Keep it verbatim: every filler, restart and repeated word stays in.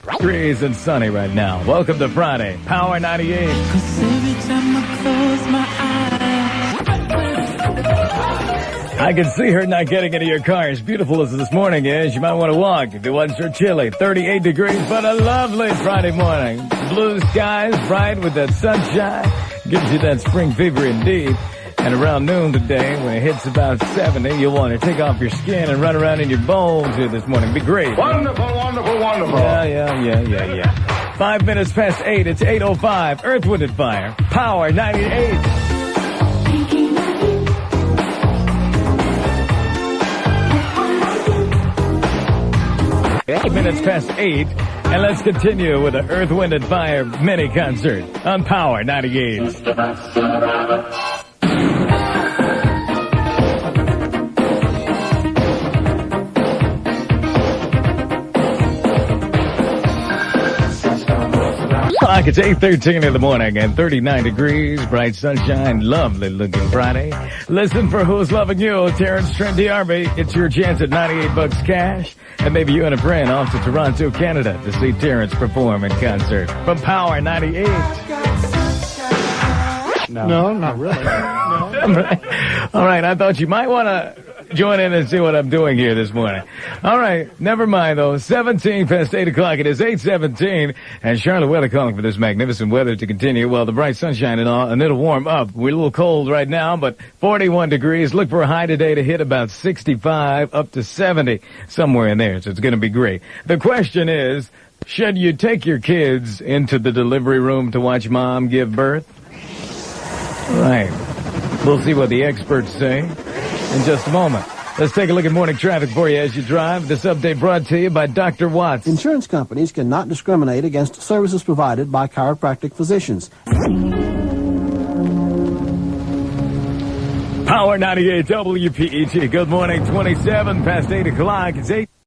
Degrees and sunny right now. Welcome to Friday, Power ninety-eight. Cause every time I close my eyes, I can see her not getting into your car. As beautiful as this morning is, you might want to walk if it wasn't so chilly. thirty-eight degrees, but a lovely Friday morning. Blue skies, bright with that sunshine. Gives you that spring fever indeed. And around noon today, when it hits about seventy, you'll want to take off your skin and run around in your bones here this morning. Be great. Wonderful, wonderful, wonderful. Yeah, yeah, yeah, yeah, yeah. Five minutes past eight. It's eight oh five. Earth, Wind and Fire. Power ninety-eight. Eight minutes past eight. And let's continue with the Earth, Wind and Fire mini concert on Power ninety-eight. Clock, it's eight thirteen in the morning and thirty-nine degrees, bright sunshine, lovely looking Friday. Listen for Who's Loving You, Terrence Trent D'Arby. It's your chance at ninety-eight bucks cash, and maybe you and a friend off to Toronto, Canada to see Terrence perform in concert from Power ninety-eight. No, no not really. No. All right. All right, I thought you might want to join in and see what I'm doing here this morning. All right, never mind though. seventeen past eight o'clock. It is eight seventeen, and Charlotte weather calling for this magnificent weather to continue. Well, the bright sunshine and all, and it'll warm up. We're a little cold right now, but forty-one degrees. Look for a high today to hit about sixty-five, up to seventy, somewhere in there. So it's going to be great. The question is, should you take your kids into the delivery room to watch mom give birth? All right. We'll see what the experts say in just a moment. Let's take a look at morning traffic for you as you drive. This update brought to you by Doctor Watts. Insurance companies cannot discriminate against services provided by chiropractic physicians. Power ninety-eight W P E T. Good morning, twenty-seven past eight o'clock. It's eight.